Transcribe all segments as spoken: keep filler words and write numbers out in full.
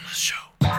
Boundless Show.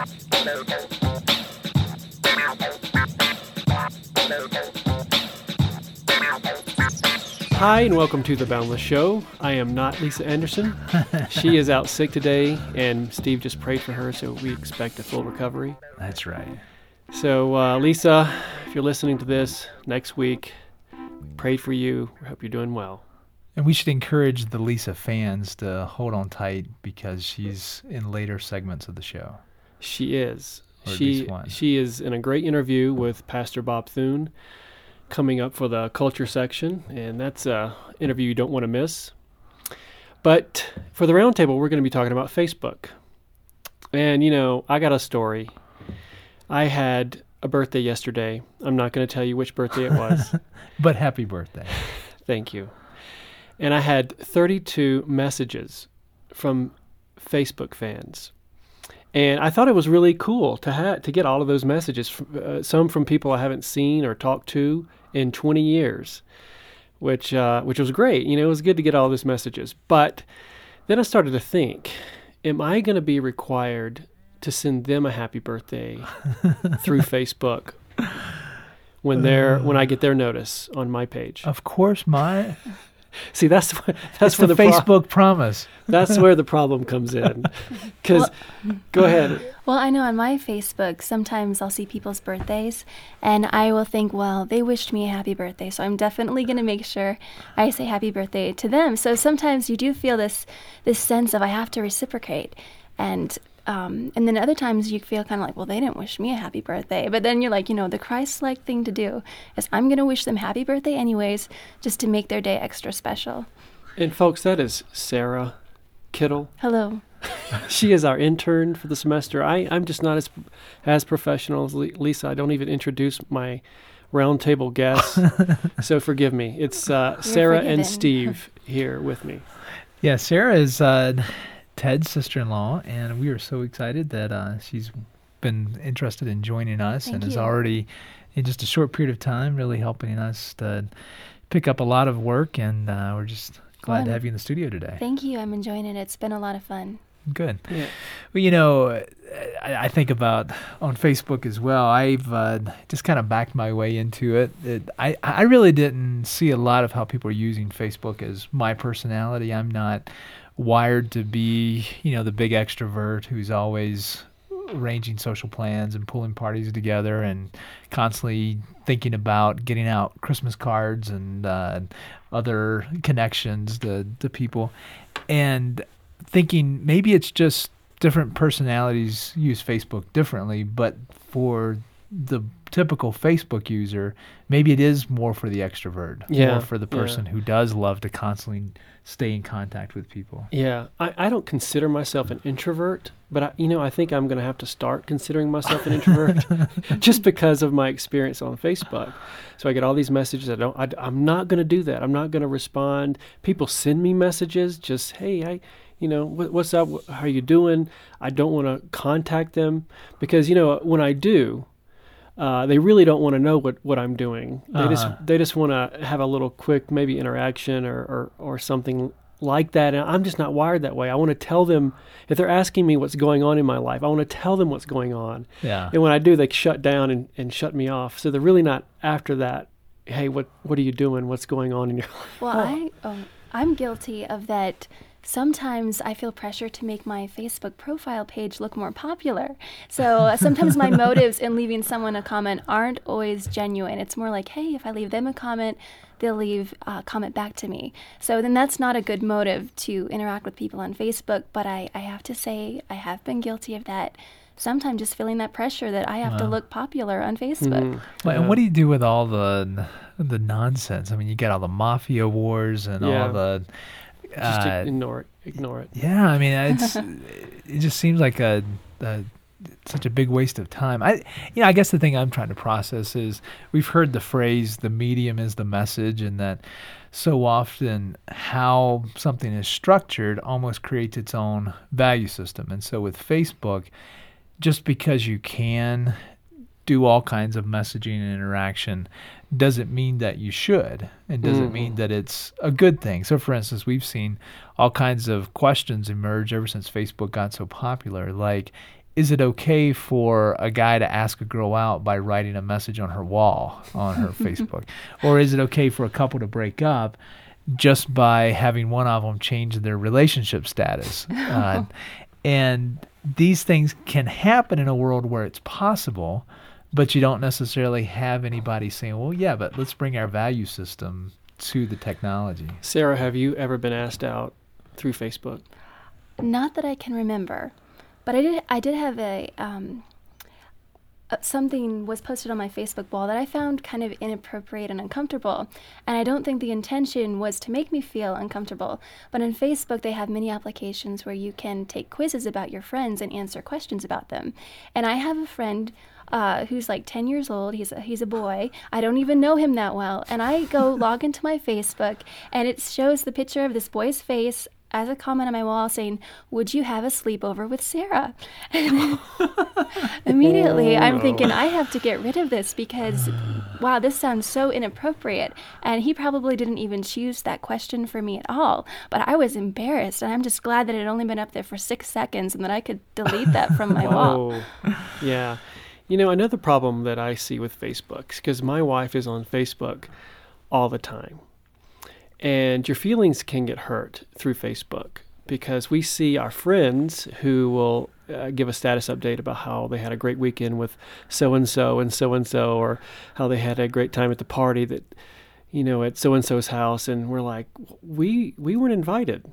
Hi, and welcome to The Boundless Show. I am not Lisa Anderson. She is out sick today, and Steve just prayed for her, so we expect a full recovery. That's right. So, uh, Lisa, if you're listening to this next week, we prayed for you. We hope you're doing well. And we should encourage the Lisa fans to hold on tight because she's in later segments of the show. She is. Or at she least one. She is in a great interview with Pastor Bob Thune coming up for the culture section, and that's an interview you don't want to miss. But for the roundtable, we're going to be talking about Facebook. And, you know, I got a story. I had a birthday yesterday. I'm not going to tell you which birthday it was. But happy birthday. Thank you. And I had thirty-two messages from Facebook fans. And I thought it was really cool to ha- to get all of those messages, from, uh, some from people I haven't seen or talked to in twenty years, which uh, which was great. You know, it was good to get all those messages. But then I started to think, am I going to be required to send them a happy birthday through Facebook when they're when I get their notice on my page? Of course, my... See, that's where, that's it's where the, the Facebook pro- promise. That's where the problem comes in. Because, well, go ahead. Well, I know on my Facebook, sometimes I'll see people's birthdays, and I will think, well, they wished me a happy birthday, so I'm definitely going to make sure I say happy birthday to them. So sometimes you do feel this this sense of I have to reciprocate, and um, and then other times you feel kind of like, well, they didn't wish me a happy birthday. But then you're like, you know, the Christ-like thing to do is I'm going to wish them happy birthday anyways, just to make their day extra special. And folks, that is Sarah Kittle. Hello. She is our intern for the semester. I, I'm just not as as professional as Lisa. I don't even introduce my roundtable guests. So forgive me. It's uh, Sarah forgiven. and Steve here with me. Yeah, Sarah is uh, Ted's sister-in-law, and we are so excited that uh, she's been interested in joining us Thank and is you. already, in just a short period of time, really helping us to pick up a lot of work, and uh, we're just glad Fun. to have you in the studio today. Thank you. I'm enjoying it. It's been a lot of fun. Good. Yeah. Well, you know, I, I think about on Facebook as well. I've uh, just kind of backed my way into it. it. I, I really didn't see a lot of how people are using Facebook as my personality. I'm not wired to be, you know, the big extrovert who's always arranging social plans and pulling parties together and constantly thinking about getting out Christmas cards and uh, other connections to, to people. And thinking maybe it's just different personalities use Facebook differently, but for the typical Facebook user, maybe it is more for the extrovert, Yeah, more for the person yeah. who does love to constantly stay in contact with people. Yeah, I, I don't consider myself an introvert, but I, you know, I think I'm going to have to start considering myself an introvert just because of my experience on Facebook. So I get all these messages. I don't. I, I'm not going to do that. I'm not going to respond. People send me messages. Just hey, I, you know, what, what's up? How are you doing? I don't want to contact them because you know when I do. Uh, they really don't want to know what, what I'm doing. They Uh-huh. just they just want to have a little quick maybe interaction or, or, or something like that. And I'm just not wired that way. I want to tell them, if they're asking me what's going on in my life, I want to tell them what's going on. Yeah. And when I do, they shut down and, and shut me off. So they're really not after that, hey, what what are you doing? What's going on in your life? Well, I, oh, I'm guilty of that. Sometimes I feel pressure to make my Facebook profile page look more popular. So uh, sometimes my motives in leaving someone a comment aren't always genuine. It's more like, hey, if I leave them a comment, they'll leave a comment back to me. So then that's not a good motive to interact with people on Facebook. But I, I have to say I have been guilty of that. Sometimes just feeling that pressure that I have to Wow. look popular on Facebook. Mhm. Well, Yeah. and what do you do with all the the nonsense? I mean, you get all the mafia wars and Yeah. all the... Just Uh, ignore it. Ignore it. yeah, I mean, it's it just seems like a, a such a big waste of time. I, you know, I guess the thing I'm trying to process is we've heard the phrase "the medium is the message," and that so often how something is structured almost creates its own value system. And so with Facebook, just because you can do all kinds of messaging and interaction doesn't mean that you should, and doesn't Mhm. mean that it's a good thing. So for instance, we've seen all kinds of questions emerge ever since Facebook got so popular, like, is it okay for a guy to ask a girl out by writing a message on her wall on her Facebook? Or is it okay for a couple to break up just by having one of them change their relationship status? Uh, and these things can happen in a world where it's possible, but you don't necessarily have anybody saying, well, yeah, but let's bring our value system to the technology. Sarah, have you ever been asked out through Facebook? Not that I can remember, but I did. I did have a um, uh, something was posted on my Facebook wall that I found kind of inappropriate and uncomfortable, and I don't think the intention was to make me feel uncomfortable. But on Facebook, they have many applications where you can take quizzes about your friends and answer questions about them. And I have a friend Uh, who's like ten years old. He's a, he's a boy. I don't even know him that well. And I go log into my Facebook, and it shows the picture of this boy's face as a comment on my wall saying, "Would you have a sleepover with Sarah?" And immediately I'm thinking, I have to get rid of this because, wow, this sounds so inappropriate. And he probably didn't even choose that question for me at all. But I was embarrassed, and I'm just glad that it had only been up there for six seconds and that I could delete that from my wall. Yeah. You know, another problem that I see with Facebook, because my wife is on Facebook all the time, and your feelings can get hurt through Facebook because we see our friends who will uh, give a status update about how they had a great weekend with so-and-so and so-and-so, or how they had a great time at the party that, you know, at so-and-so's house, and we're like, we we weren't invited.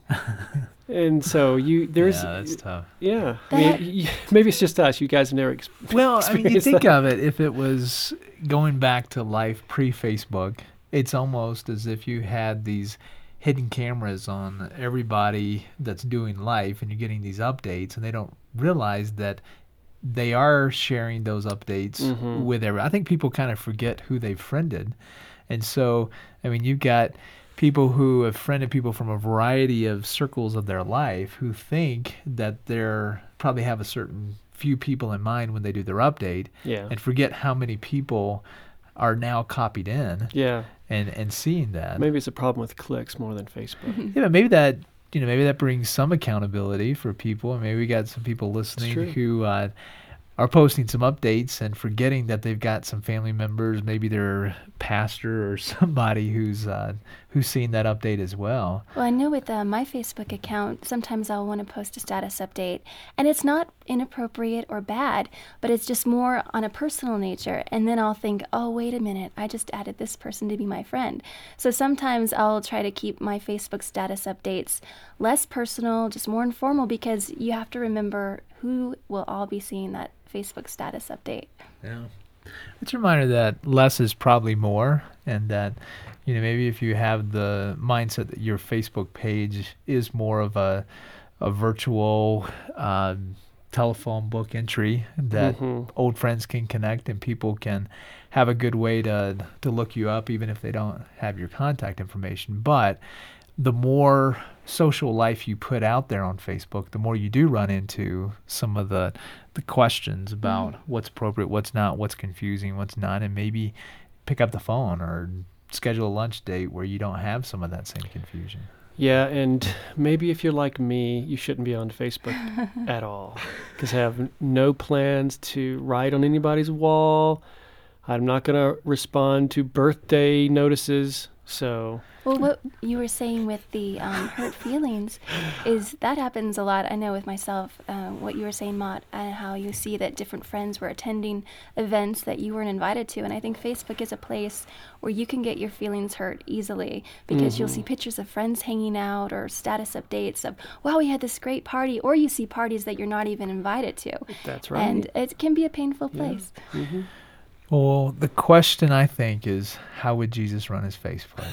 And so you, there's, yeah, that's tough. Yeah, I mean, y- maybe it's just us. You guys have never ex- Well, I mean, you experienced think that. of it, if it was going back to life pre-Facebook, it's almost as if you had these hidden cameras on everybody that's doing life, and you're getting these updates, and they don't realize that they are sharing those updates Mhm. with everyone. I think people kind of forget who they've friended. And so, I mean, you've got people who have friended people from a variety of circles of their life who think that they're probably have a certain few people in mind when they do their update, Yeah. and forget how many people are now copied in Yeah. and, and seeing that. Maybe it's a problem with clicks more than Facebook. Yeah, but maybe that, you know, maybe that brings some accountability for people. And maybe we got some people listening true. who uh, are posting some updates and forgetting that they've got some family members, maybe their pastor or somebody who's uh, who's seen that update as well. Well, I know with uh, my Facebook account, sometimes I'll want to post a status update, and it's not inappropriate or bad, but it's just more on a personal nature. And then I'll think, oh, wait a minute, I just added this person to be my friend. So sometimes I'll try to keep my Facebook status updates less personal, just more informal, because you have to remember who will all be seeing that Facebook status update. Yeah. It's a reminder that less is probably more, and that, you know, maybe if you have the mindset that your Facebook page is more of a a virtual um, telephone book entry that Mhm. old friends can connect and people can have a good way to to look you up even if they don't have your contact information. But the more social life you put out there on Facebook, the more you do run into some of the the questions about Mm. what's appropriate, what's not, what's confusing, what's not, and maybe pick up the phone or schedule a lunch date where you don't have some of that same confusion. Yeah, and maybe if you're like me, you shouldn't be on Facebook at all, because I have n- no plans to write on anybody's wall. I'm not going to respond to birthday notices, so... Well, what you were saying with the um, hurt feelings is that happens a lot. I know with myself, uh, what you were saying, Mott, and how you see that different friends were attending events that you weren't invited to. And I think Facebook is a place where you can get your feelings hurt easily because you'll see pictures of friends hanging out or status updates of, wow, we had this great party. Or you see parties that you're not even invited to. That's right. And it can be a painful place. Mhm. Well, the question I think is, how would Jesus run his Facebook?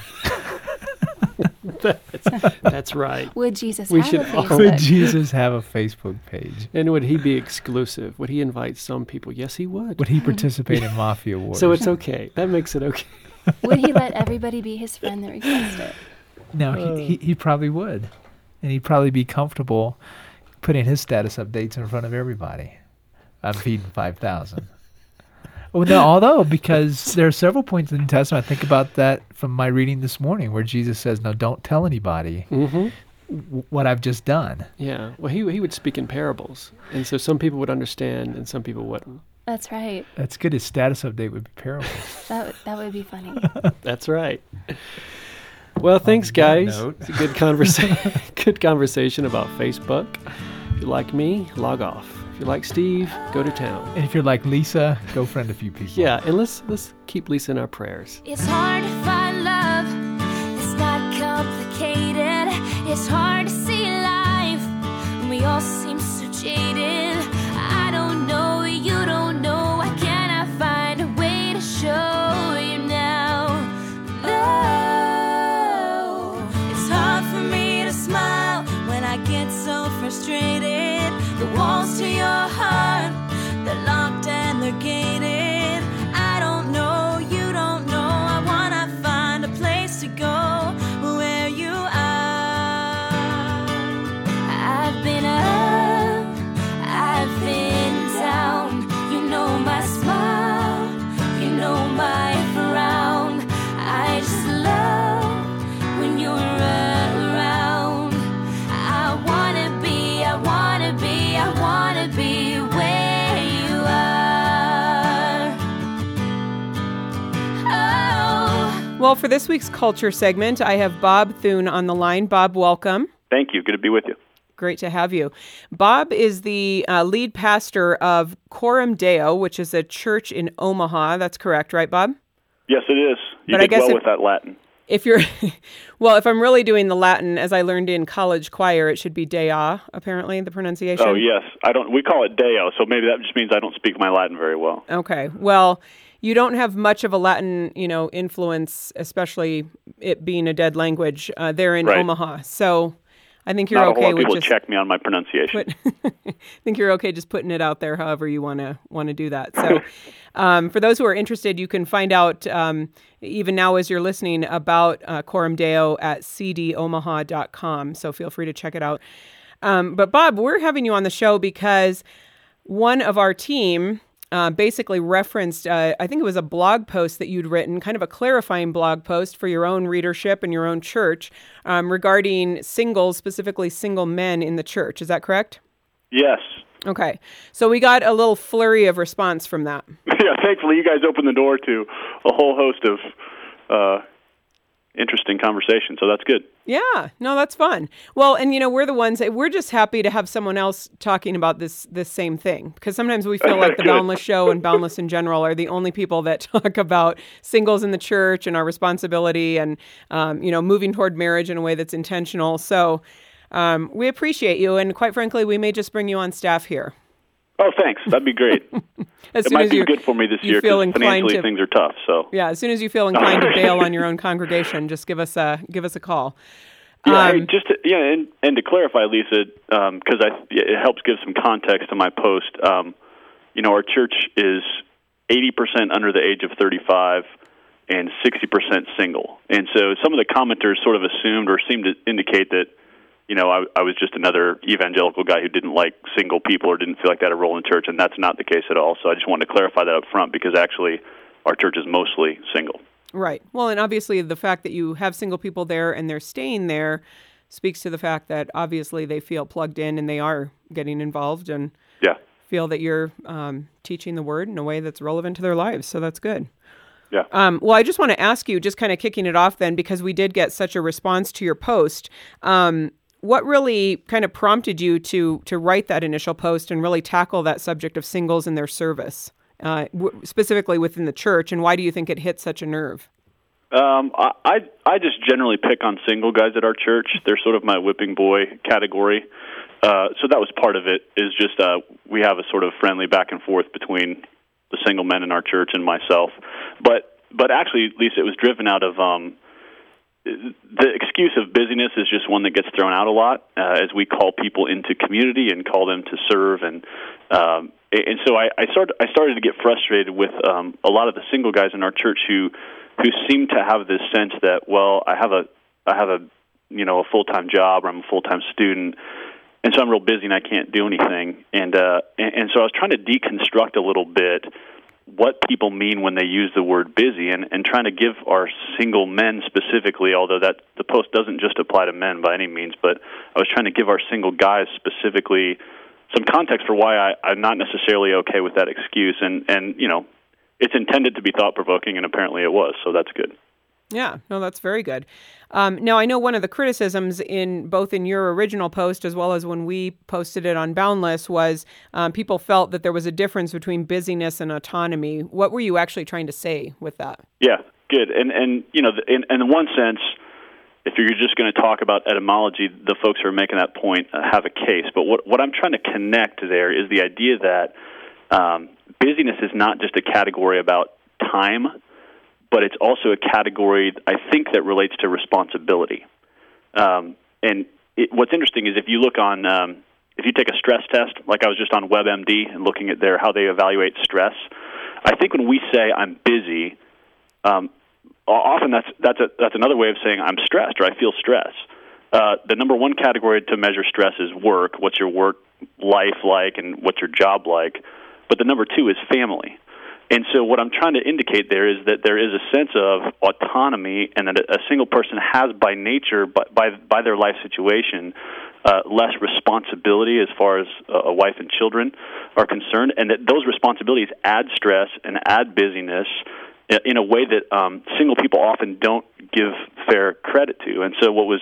that's, that's right. Would Jesus We have should a all- Facebook? Would Jesus have a Facebook page? And would he be exclusive? Would he invite some people? Yes, he would. Would he participate in mafia wars? So it's okay. That makes it okay. Would he let everybody be his friend that requests it? No, Uh. he, he he probably would, and he'd probably be comfortable putting his status updates in front of everybody. I'm feeding five thousand. Well, no, although because there are several points in the New Testament, I think about that from my reading this morning, where Jesus says, "No, don't tell anybody Mm-hmm. w- what I've just done. Yeah. Well, he he would speak in parables, and so some people would understand, and some people wouldn't. That's right. That's good. His status update would be parables. That would- that would be funny. That's right. Well, thanks, that guys. note. It's a good conversation. Good conversation about Facebook. If you like me, log off. If you like Steve, go to town. And if you're like Lisa, go friend a few people. Yeah, and let's let's keep Lisa in our prayers. It's hard to find love. It's not complicated. It's hard to see life. We all seem so jaded. I don't know, you don't know. Why can't I find a way to show you now? Love. It's hard for me to smile when I get so frustrated. The walls to your heart, they're locked and they're gated. I don't know, you don't know. I wanna find a place to go where you are. I've been up, I've been down. You know my smile, you know my frown. I just love when you're around. I wanna be, I wanna be, I wanna be where you are. Oh. Well, for this week's Culture segment, I have Bob Thune on the line. Bob, welcome. Thank you. Good to be with you. Great to have you. Bob is the uh, lead pastor of Coram Deo, which is a church in Omaha. That's correct, right, Bob? Yes, it is. You But I did guess well if- with that Latin. If you're, well, if I'm really doing the Latin, as I learned in college choir, it should be Dea, apparently, the pronunciation. Oh, yes. I don't. We call it Deo, so maybe that just means I don't speak my Latin very well. Okay. Well, you don't have much of a Latin, you know, influence, especially it being a dead language uh, there in Right. Omaha. So I think you're Not a okay whole lot of with people just check me on my pronunciation. put, I think you're okay just putting it out there however you want to want to do that. So um, for those who are interested, you can find out um, even now as you're listening about uh, Coram Deo at c d omaha dot com. So feel free to check it out. Um, but Bob, we're having you on the show because one of our team uh, basically referenced, uh, I think it was a blog post that you'd written, kind of a clarifying blog post for your own readership and your own church um, regarding singles, specifically single men in the church. Is that correct? Yes. Okay. So we got a little flurry of response from that. Yeah, thankfully you guys opened the door to a whole host of uh, interesting conversations, so that's good. Yeah, no, that's fun. Well, and you know, we're the ones, we're just happy to have someone else talking about this this same thing, because sometimes we feel like the Good. Boundless Show and Boundless in general are the only people that talk about singles in the church and our responsibility and, um, you know, moving toward marriage in a way that's intentional. So um, we appreciate you, and quite frankly, we may just bring you on staff here. Oh, thanks. That'd be great. As It soon might as be you good for me this you year feel because inclined financially to- things are tough. So Yeah, as soon as you feel inclined to bail on your own congregation, just give us a give us a call. Yeah, hey, Um, just to, yeah, and, and to clarify, Lisa, because I it helps give some context to my post. Um, you know, our church is eighty percent under the age of thirty-five and sixty percent single, and so some of the commenters sort of assumed or seemed to indicate that, you know, I, I was just another evangelical guy who didn't like single people or didn't feel like that had a role in church, and that's not the case at all. So I just wanted to clarify that up front because actually our church is mostly single. Right. Well, and obviously the fact that you have single people there and they're staying there speaks to the fact that obviously they feel plugged in and they are getting involved and Yeah. feel that you're um, teaching the word in a way that's relevant to their lives. So that's good. Yeah. Um, well, I just want to ask you, just kind of kicking it off then, because we did get such a response to your post. Um, what really kind of prompted you to to write that initial post and really tackle that subject of singles and their service, uh, w- specifically within the church, and why do you think it hit such a nerve? Um, I, I I just generally pick on single guys at our church. They're sort of my whipping boy category. Uh, so that was part of it, is just uh, we have a sort of friendly back and forth between the single men in our church and myself. But but actually, Lisa, it was driven out of um, the excuse of busyness is just one that gets thrown out a lot uh, as we call people into community and call them to serve. And um, and so I, I started I started to get frustrated with um, a lot of the single guys in our church who who seem to have this sense that, well, I have a I have a you know a full time job, or I'm a full time student, and so I'm real busy and I can't do anything. And uh, and, and so I was trying to deconstruct a little bit what people mean when they use the word busy, and, and trying to give our single men specifically, although that the post doesn't just apply to men by any means, but I was trying to give our single guys specifically some context for why I, I'm not necessarily okay with that excuse. And, and, you know, it's intended to be thought-provoking, and apparently it was, so that's good. Yeah, no, that's very good. Um, now, I know one of the criticisms in both in your original post as well as when we posted it on Boundless was um, people felt that there was a difference between busyness and autonomy. What were you actually trying to say with that? Yeah, good. And, and you know, in, in one sense, if you're just going to talk about etymology, the folks who are making that point uh, have a case. But what, what I'm trying to connect there is the idea that um, busyness is not just a category about time, but it's also a category, I think, that relates to responsibility. Um, and it, what's interesting is if you look on, um, if you take a stress test, like I was just on WebMD and looking at their how they evaluate stress, I think when we say I'm busy, um, often that's that's a, that's another way of saying I'm stressed or I feel stress. Uh, the number one category to measure stress is work. What's your work life like, and what's your job like? But the number two is family. And so what I'm trying to indicate there is that there is a sense of autonomy, and that a single person has by nature, by by, by their life situation, uh, less responsibility as far as a wife and children are concerned, and that those responsibilities add stress and add busyness in a way that um, single people often don't give fair credit to. And so what was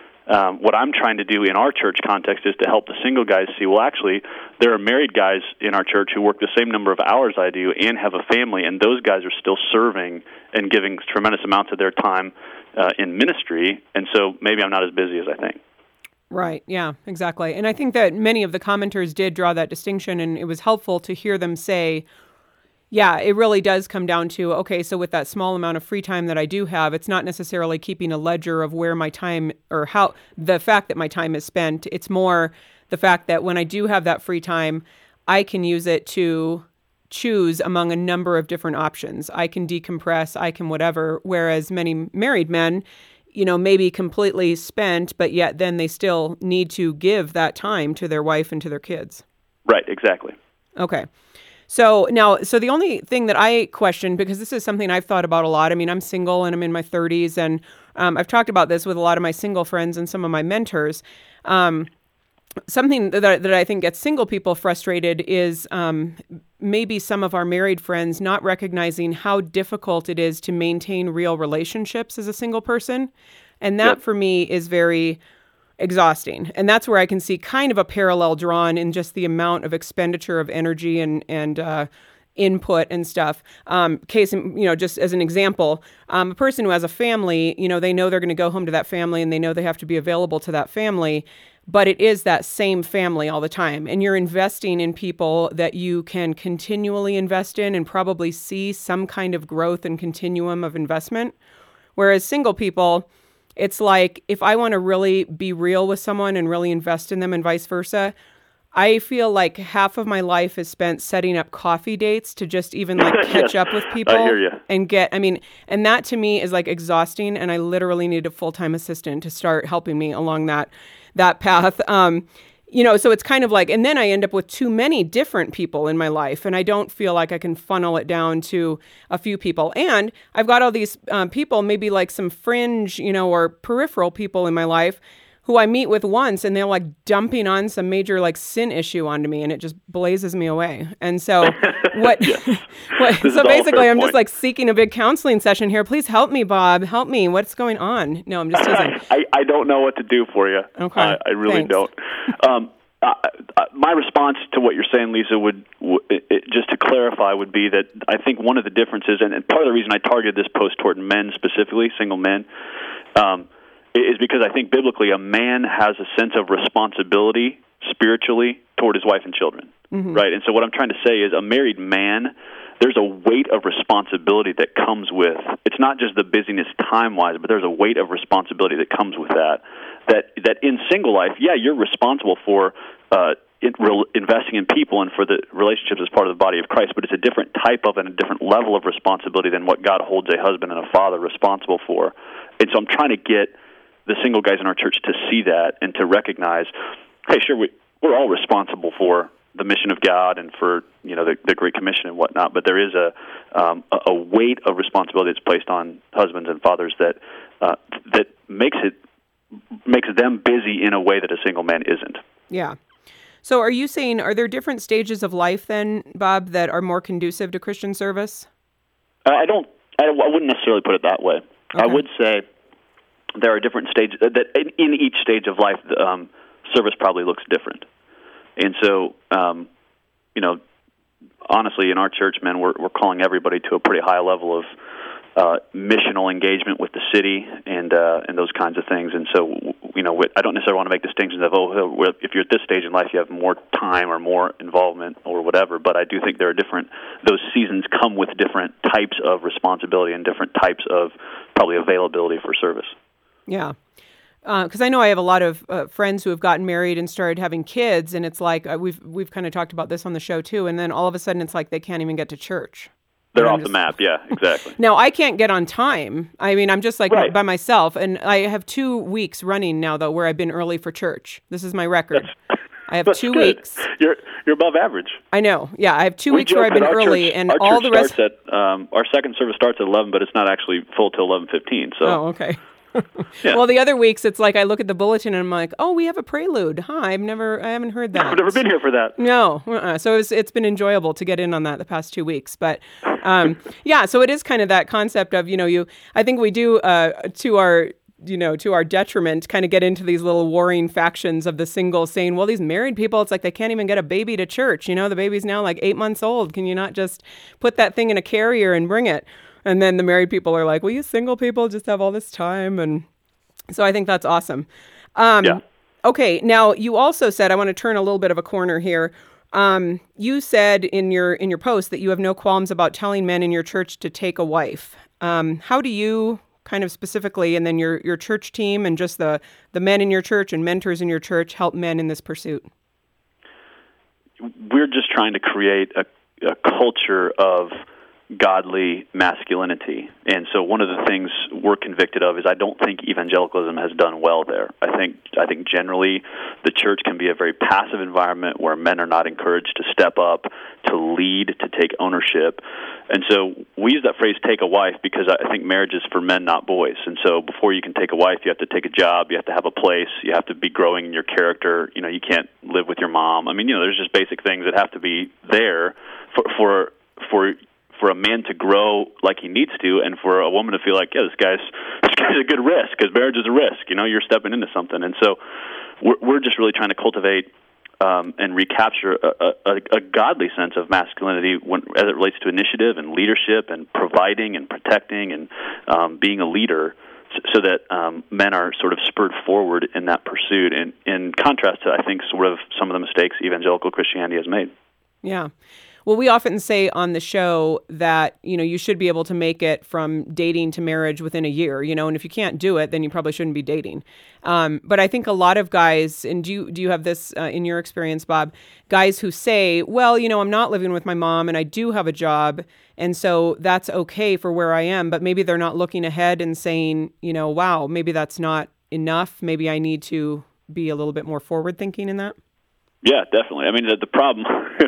Um, what I'm trying to do in our church context is to help the single guys see, well, actually, there are married guys in our church who work the same number of hours I do and have a family, and those guys are still serving and giving tremendous amounts of their time uh, in ministry, and so maybe I'm not as busy as I think. Right, yeah, exactly. And I think that many of the commenters did draw that distinction, and it was helpful to hear them say, yeah, it really does come down to, okay, so with that small amount of free time that I do have, it's not necessarily keeping a ledger of where my time or how the fact that my time is spent. It's more the fact that when I do have that free time, I can use it to choose among a number of different options. I can decompress, I can whatever, whereas many married men, you know, maybe completely spent, but yet then they still need to give that time to their wife and to their kids. Right, exactly. Okay. So now, so the only thing that I question, because this is something I've thought about a lot. I mean, I'm single and I'm in my thirties, and um, I've talked about this with a lot of my single friends and some of my mentors. Um, something that, that I think gets single people frustrated is um, maybe some of our married friends not recognizing how difficult it is to maintain real relationships as a single person. And that yep. for me is very exhausting. And that's where I can see kind of a parallel drawn in just the amount of expenditure of energy and, and uh, input and stuff. Um, case, you know, just as an example, um, a person who has a family, you know, they know they're going to go home to that family and they know they have to be available to that family, but it is that same family all the time. And you're investing in people that you can continually invest in and probably see some kind of growth and continuum of investment. Whereas single people, it's like, if I want to really be real with someone and really invest in them and vice versa, I feel like half of my life is spent setting up coffee dates to just even like catch yes, up with people I hear you. and get, I mean, and that to me is like exhausting. And I literally need a full-time assistant to start helping me along that, that path. Um, You know, so it's kind of like, and then I end up with too many different people in my life, and I don't feel like I can funnel it down to a few people. And I've got all these um, people, maybe like some fringe, you know, or peripheral people in my life who I meet with once, and they're like dumping on some major like sin issue onto me, and it just blazes me away. And so what, what so basically I'm point. just like seeking a big counseling session here. Please help me, Bob. Help me. What's going on? No, I'm just teasing. I, I don't know what to do for you. Okay. I, I really Thanks. don't. Um, uh, uh, my response to what you're saying, Lisa, would, would it, it, just to clarify, would be that I think one of the differences, and, and part of the reason I targeted this post toward men specifically, single men, um, is because I think biblically a man has a sense of responsibility spiritually toward his wife and children, mm-hmm. right? And so what I'm trying to say is a married man, there's a weight of responsibility that comes with, it's not just the busyness time-wise, but there's a weight of responsibility that comes with that, that that in single life, yeah, you're responsible for uh, in, re, investing in people and for the relationships as part of the body of Christ, but it's a different type of and a different level of responsibility than what God holds a husband and a father responsible for. And so I'm trying to get the single guys in our church to see that and to recognize, hey, sure, we, we're all responsible for the mission of God and for you know the, the Great Commission and whatnot, but there is a um, a a weight of responsibility that's placed on husbands and fathers that uh, that makes it makes them busy in a way that a single man isn't. Yeah. So are you saying, are there different stages of life then, Bob, that are more conducive to Christian service? I don't. I, I wouldn't necessarily put it that way. Okay. I would say there are different stages that in, in each stage of life, um, service probably looks different. And so, um, you know, honestly, in our church, man, we're we're calling everybody to a pretty high level of uh, missional engagement with the city and uh, and those kinds of things. And so, you know, I don't necessarily want to make distinctions of, oh, if you're at this stage in life, you have more time or more involvement or whatever. But I do think there are different, those seasons come with different types of responsibility and different types of probably availability for service. Yeah. Because uh, I know I have a lot of uh, friends who have gotten married and started having kids, and it's like uh, we've we've kind of talked about this on the show too. And then all of a sudden, it's like they can't even get to church. They're and off just... the map. Yeah, exactly. Now I can't get on time. I mean, I'm just like right. by myself, and I have two weeks running now though where I've been early for church. This is my record. That's, I have that's two good. weeks. You're you're above average. I know. Yeah, I have two we weeks where I've been early, church, and our all church the rest. Starts at, um, our second service starts at eleven, but it's not actually full till eleven fifteen. So. Oh, okay. Yeah. Well, the other weeks, it's like I look at the bulletin and I'm like, oh, we have a prelude. Huh, I've never, I haven't heard that. I've never been here for that. No. Uh-uh. So it's, it's been enjoyable to get in on that the past two weeks. But um, yeah, so it is kind of that concept of, you know, you, I think we do uh, to our, you know, to our detriment, kind of get into these little warring factions of the single saying, well, these married people, it's like they can't even get a baby to church. You know, the baby's now like eight months old. Can you not just put that thing in a carrier and bring it? And then the married people are like, well, you single people just have all this time. And so I think that's awesome. Um, yeah. Okay. Now you also said, I want to turn a little bit of a corner here. Um, you said in your, in your post that you have no qualms about telling men in your church to take a wife. Um, how do you kind of specifically, and then your, your church team and just the, the men in your church and mentors in your church help men in this pursuit? We're just trying to create a, a culture of godly masculinity. And so one of the things we're convicted of is I don't think evangelicalism has done well there. I think I think generally the church can be a very passive environment where men are not encouraged to step up, to lead, to take ownership. And so we use that phrase, take a wife, because I think marriage is for men, not boys. And so before you can take a wife, you have to take a job, you have to have a place, you have to be growing in your character. You know, you can't live with your mom. I mean, you know, there's just basic things that have to be there for for for for a man to grow like he needs to, and for a woman to feel like, yeah, this guy's this guy's a good risk, because marriage is a risk. You know, you're stepping into something, and so we're, we're just really trying to cultivate um, and recapture a, a, a godly sense of masculinity when, as it relates to initiative and leadership and providing and protecting and um, being a leader, so that um, men are sort of spurred forward in that pursuit. And in contrast to, I think, sort of some of the mistakes evangelical Christianity has made. Yeah. Well, we often say on the show that, you know, you should be able to make it from dating to marriage within a year, you know, and if you can't do it, then you probably shouldn't be dating. Um, but I think a lot of guys, and do you, do you have this uh, in your experience, Bob, guys who say, well, you know, I'm not living with my mom and I do have a job, and so that's okay for where I am, but maybe they're not looking ahead and saying, you know, wow, maybe that's not enough. Maybe I need to be a little bit more forward thinking in that. Yeah, definitely. I mean, the, the problem...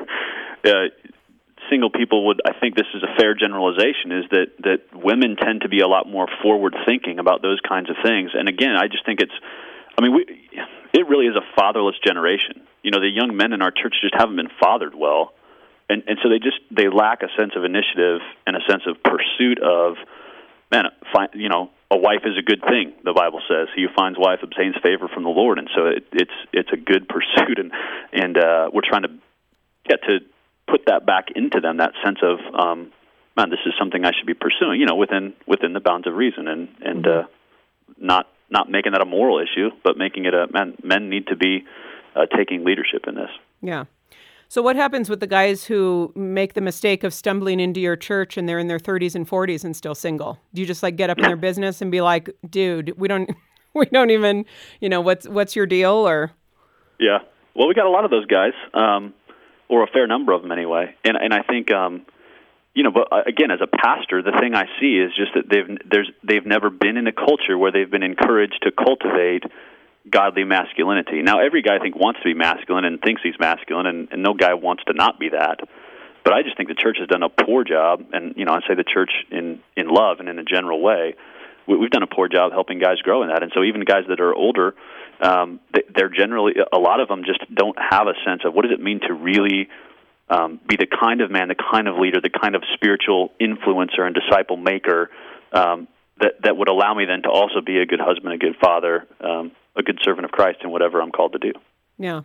Uh, single people would, I think this is a fair generalization, is that, that women tend to be a lot more forward-thinking about those kinds of things. And again, I just think it's, I mean, we, it really is a fatherless generation. You know, the young men in our church just haven't been fathered well. And, and so they just, they lack a sense of initiative and a sense of pursuit of, man, find, you know, a wife is a good thing, the Bible says. He who finds wife obtains favor from the Lord. And so it, it's it's a good pursuit. And, and uh, we're trying to get to put that back into them, that sense of, um, man, this is something I should be pursuing, you know, within within the bounds of reason, and and uh, not not making that a moral issue, but making it a, man, men need to be uh, taking leadership in this. Yeah. So what happens with the guys who make the mistake of stumbling into your church and they're in their thirties and forties and still single? Do you just like get up in their business and be like, dude, we don't we don't even, you know, what's what's your deal? Or yeah, well, we got a lot of those guys. Um, or a fair number of them anyway. And and I think, um, you know, but again, as a pastor, the thing I see is just that they've there's they've never been in a culture where they've been encouraged to cultivate godly masculinity. Now, every guy I think wants to be masculine and thinks he's masculine, and, and no guy wants to not be that. But I just think the church has done a poor job, and you know, I say the church in, in love and in a general way, we, we've done a poor job helping guys grow in that. And so even guys that are older, um, they, they're generally, a lot of them just don't have a sense of what does it mean to really um, be the kind of man, the kind of leader, the kind of spiritual influencer and disciple maker um, that, that would allow me then to also be a good husband, a good father, um, a good servant of Christ in whatever I'm called to do. Yeah.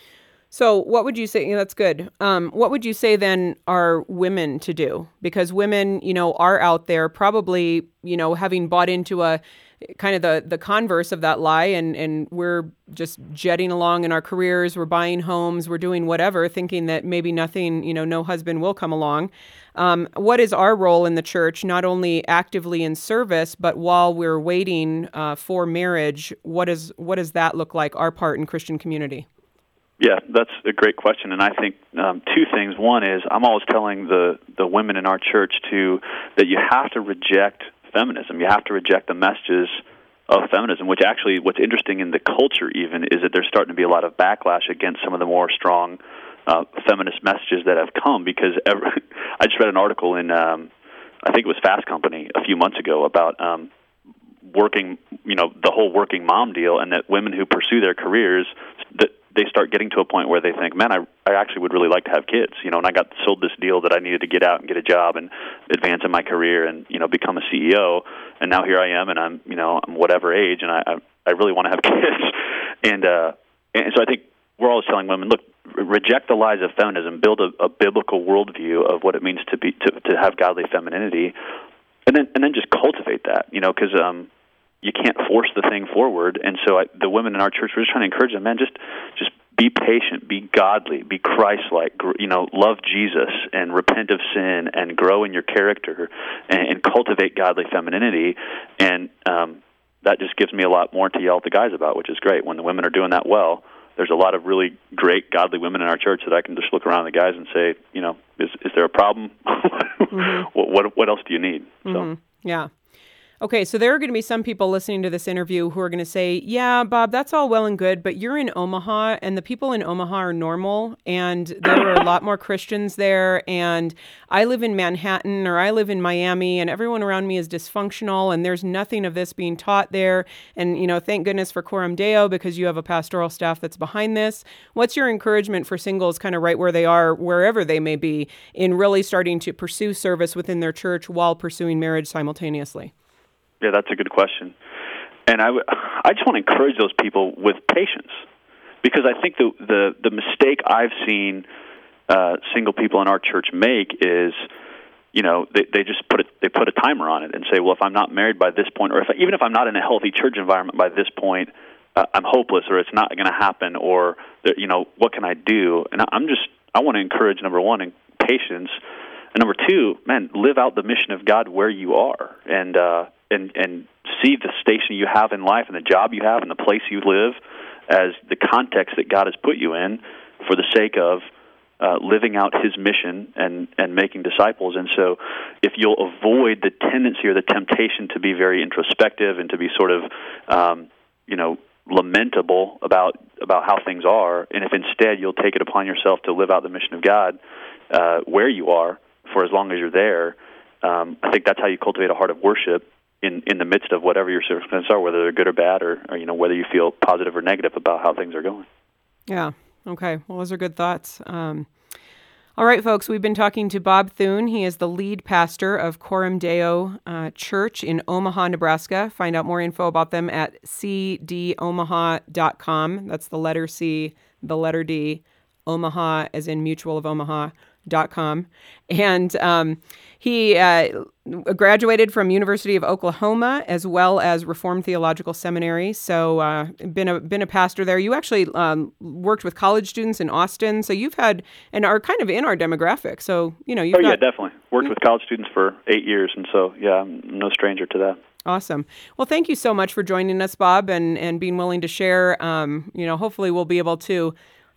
So what would you say, yeah, that's good. Um, what would you say then are women to do? Because women, you know, are out there probably, you know, having bought into a kind of the, the converse of that lie, and, and we're just jetting along in our careers, we're buying homes, we're doing whatever, thinking that maybe nothing, you know, no husband will come along. Um, what is our role in the church, not only actively in service, but while we're waiting uh, for marriage, what is what does that look like, our part in Christian community? Yeah, that's a great question, and I think um, two things. One is I'm always telling the, the women in our church to that you have to reject feminism. You have to reject the messages of feminism, which actually what's interesting in the culture even is that there's starting to be a lot of backlash against some of the more strong uh, feminist messages that have come because every, I just read an article in, um, I think it was Fast Company a few months ago about um, working, you know, the whole working mom deal, and that women who pursue their careers, that they start getting to a point where they think, man, I, I actually would really like to have kids, you know, and I got sold this deal that I needed to get out and get a job and advance in my career and, you know, become a C E O, and now here I am, and I'm, you know, I'm whatever age, and I, I, I really want to have kids, and, uh, and so I think we're always telling women, look, reject the lies of feminism, build a, a biblical worldview of what it means to be, to, to have godly femininity, and then, and then just cultivate that, you know, because, um, you can't force the thing forward, and so I, the women in our church, we're just trying to encourage them, man, just just be patient, be godly, be Christ-like, gr- you know, love Jesus and repent of sin and grow in your character and, and cultivate godly femininity, and um, that just gives me a lot more to yell at the guys about, which is great. When the women are doing that well, there's a lot of really great godly women in our church that I can just look around the guys and say, you know, is is there a problem? mm-hmm. what, what what else do you need? Mm-hmm. So yeah. Okay, so there are going to be some people listening to this interview who are going to say, yeah, Bob, that's all well and good, but you're in Omaha, and the people in Omaha are normal, and there are a lot more Christians there, and I live in Manhattan, or I live in Miami, and everyone around me is dysfunctional, and there's nothing of this being taught there, and, you know, thank goodness for Coram Deo, because you have a pastoral staff that's behind this. What's your encouragement for singles kind of right where they are, wherever they may be, in really starting to pursue service within their church while pursuing marriage simultaneously? Yeah, that's a good question. And I, w- I just want to encourage those people with patience, because I think the the, the mistake I've seen uh, single people in our church make is, you know, they, they just put a, they put a timer on it and say, well, if I'm not married by this point, or if even if I'm not in a healthy church environment by this point, uh, I'm hopeless, or it's not going to happen, or, you know, what can I do? And I'm just, I want to encourage, number one, in patience, and number two, man, live out the mission of God where you are, and uh, and and see the station you have in life and the job you have and the place you live as the context that God has put you in for the sake of uh, living out His mission and, and making disciples. And so if you'll avoid the tendency or the temptation to be very introspective and to be sort of, um, you know, lamentable about about how things are, and if instead you'll take it upon yourself to live out the mission of God uh, where you are for as long as you're there, um, I think that's how you cultivate a heart of worship in, in the midst of whatever your circumstances are, whether they're good or bad, or, or you know, whether you feel positive or negative about how things are going. Yeah. Okay. Well, those are good thoughts. Um, all right, folks, we've been talking to Bob Thune. He is the lead pastor of Coram Deo uh, Church in Omaha, Nebraska. Find out more info about them at c d omaha dot com. That's the letter C, the letter D, Omaha as in Mutual of Omaha. Dot com. And um, he uh, graduated from University of Oklahoma as well as Reformed Theological Seminary. So uh, been a been a pastor there. You actually um, worked with college students in Austin. So you've had and are kind of in our demographic. So you know you've oh got, yeah, definitely worked with college students for eight years, and so yeah, I'm no stranger to that. Awesome. Well, thank you so much for joining us, Bob, and and being willing to share. Um, you know, hopefully we'll be able to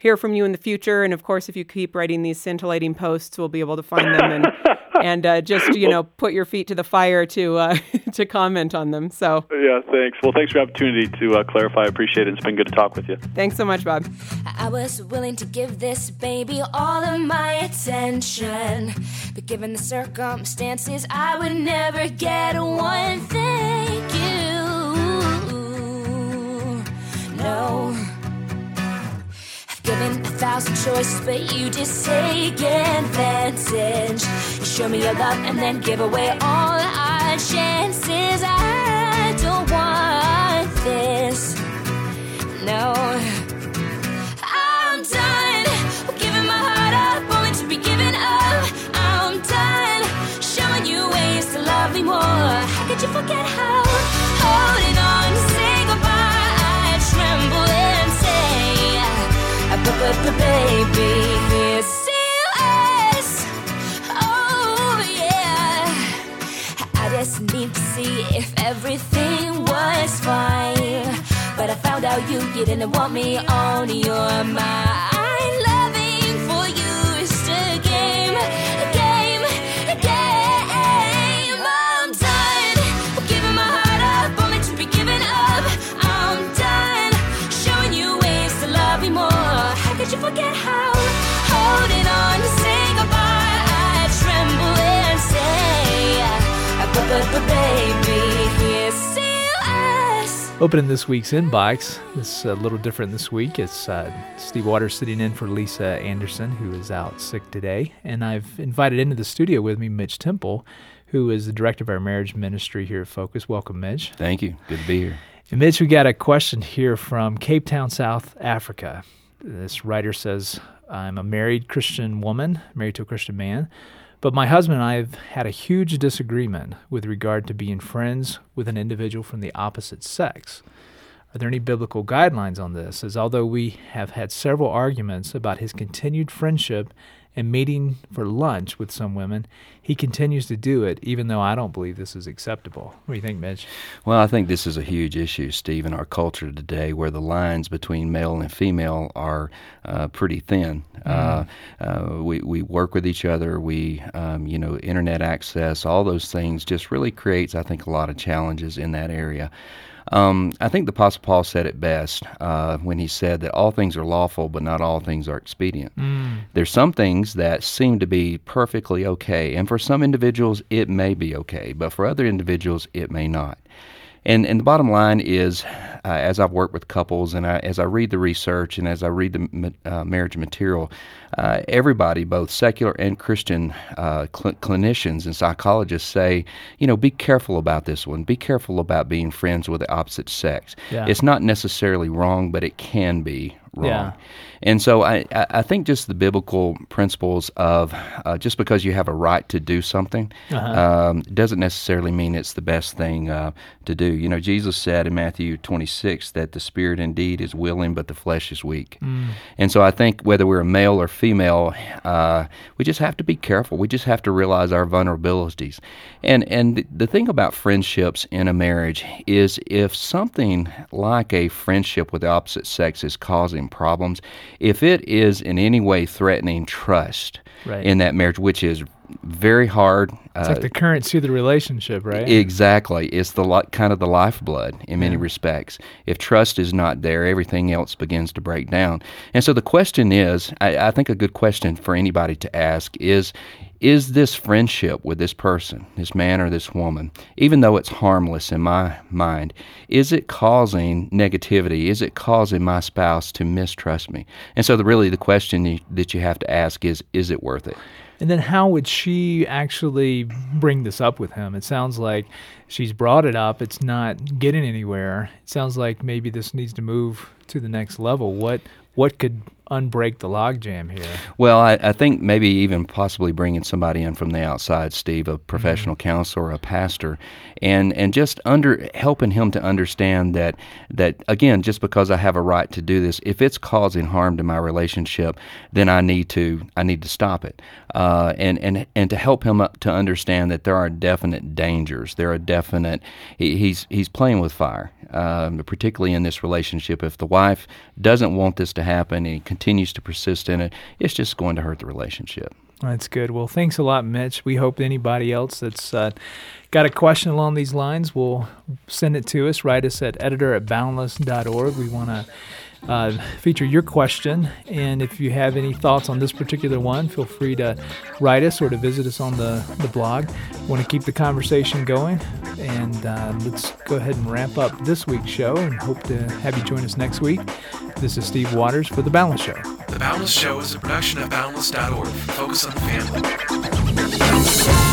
hear from you in the future. And of course, if you keep writing these scintillating posts, we'll be able to find them and and uh, just, you know, put your feet to the fire to uh, to comment on them. So yeah, thanks. Well, thanks for the opportunity to uh, clarify. I appreciate it. It's been good to talk with you. Thanks so much, Bob. I was willing to give this baby all of my attention, but given the circumstances, I would never get one thank you. No. I've given a thousand choices, but you just take advantage. You show me your love and then give away all our chances. I don't want this. No. I'm done giving my heart up only to be given up. I'm done showing you ways to love me more. How could you forget how holding on to say goodbye I tremble and say, but, but, but baby, here's still us. Oh yeah, I just need to see if everything was fine. But I found out you, you didn't want me on your mind. Loving for you is just a game, a game, a game. I'm done giving my heart up only to be given up. I'm done showing you ways to love me more. How could you forget how holding on to say goodbye I tremble and say, but, but, but baby, here's still us. Opening this week's inbox, it's a little different this week. It's uh, Steve Waters sitting in for Lisa Anderson, who is out sick today. And I've invited into the studio with me Mitch Temple, who is the director of our marriage ministry here at Focus. Welcome, Mitch. Thank you. Good to be here. And Mitch, we got a question here from Cape Town, South Africa. This writer says, I'm a married Christian woman, married to a Christian man, but my husband and I have had a huge disagreement with regard to being friends with an individual from the opposite sex. Are there any biblical guidelines on this? As although we have had several arguments about his continued friendship and meeting for lunch with some women, he continues to do it, even though I don't believe this is acceptable. What do you think, Mitch? Well, I think this is a huge issue, Steve, in our culture today, where the lines between male and female are uh, pretty thin. Mm. Uh, uh, we we work with each other. We, um, you know, internet access, all those things just really creates, I think, a lot of challenges in that area. Um, I think the Apostle Paul said it best uh, when he said that all things are lawful, but not all things are expedient. Mm. There's some things that seem to be perfectly okay, and for some individuals it may be okay, but for other individuals it may not. And and the bottom line is, uh, as I've worked with couples and I, as I read the research and as I read the uh, marriage material, uh, everybody, both secular and Christian uh, cl- clinicians and psychologists say, you know, be careful about this one. Be careful about being friends with the opposite sex. Yeah. It's not necessarily wrong, but it can be wrong. Yeah. And so I, I think just the biblical principles of uh, just because you have a right to do something uh-huh. um, doesn't necessarily mean it's the best thing uh, to do. You know, Jesus said in Matthew twenty-six that the spirit indeed is willing, but the flesh is weak. Mm. And so I think whether we're a male or female, uh, we just have to be careful. We just have to realize our vulnerabilities. And, and the thing about friendships in a marriage is if something like a friendship with the opposite sex is causing problems, if it is in any way threatening trust right. in that marriage, which is very hard. It's uh, like the currency of the relationship, right? Exactly. It's the li- kind of the lifeblood in many yeah. respects. If trust is not there, everything else begins to break down. And so the question is, I, I think a good question for anybody to ask is, is this friendship with this person, this man or this woman, even though it's harmless in my mind, is it causing negativity? Is it causing my spouse to mistrust me? And so the, really the question you, that you have to ask is, is it worth it? And then how would she actually bring this up with him? It sounds like she's brought it up. It's not getting anywhere. It sounds like maybe this needs to move to the next level. What what could unbreak the logjam here? Well, I, I think maybe even possibly bringing somebody in from the outside, Steve, a professional mm-hmm. counselor, a pastor, and and just under helping him to understand that that again, just because I have a right to do this, if it's causing harm to my relationship, then I need to I need to stop it, uh, and and and to help him to understand that there are definite dangers. There are definite. He, he's he's playing with fire, um, particularly in this relationship. If the wife doesn't want this to happen and continues to persist in it, it's just going to hurt the relationship. That's good. Well, thanks a lot, Mitch. We hope anybody else that's uh, got a question along these lines will send it to us. Write us at editor at boundless dot org. We want to uh, feature your question. And if you have any thoughts on this particular one, feel free to write us or to visit us on the, the blog. We want to keep the conversation going. And uh, let's go ahead and wrap up this week's show and hope to have you join us next week. This is Steve Waters for The Boundless Show. The Boundless Show is a production of boundless dot org. Focus on the family.